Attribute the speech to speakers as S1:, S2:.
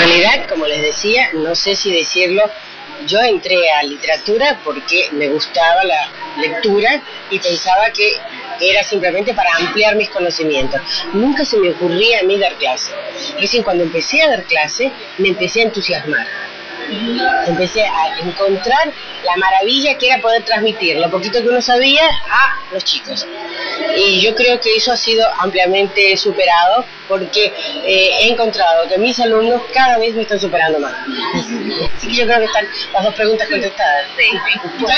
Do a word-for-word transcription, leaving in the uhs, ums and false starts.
S1: realidad, como les decía, no sé si decirlo, yo entré a literatura porque me gustaba la lectura y pensaba que era simplemente para ampliar mis conocimientos. Nunca se me ocurría a mí dar clase. Recién cuando empecé a dar clase, me empecé a entusiasmar. Empecé a encontrar la maravilla que era poder transmitir lo poquito que uno sabía a los chicos. Y yo creo que eso ha sido ampliamente superado porque eh, he encontrado que mis alumnos cada vez me están superando más. Así que yo creo que están las dos preguntas contestadas.
S2: Sí, sí.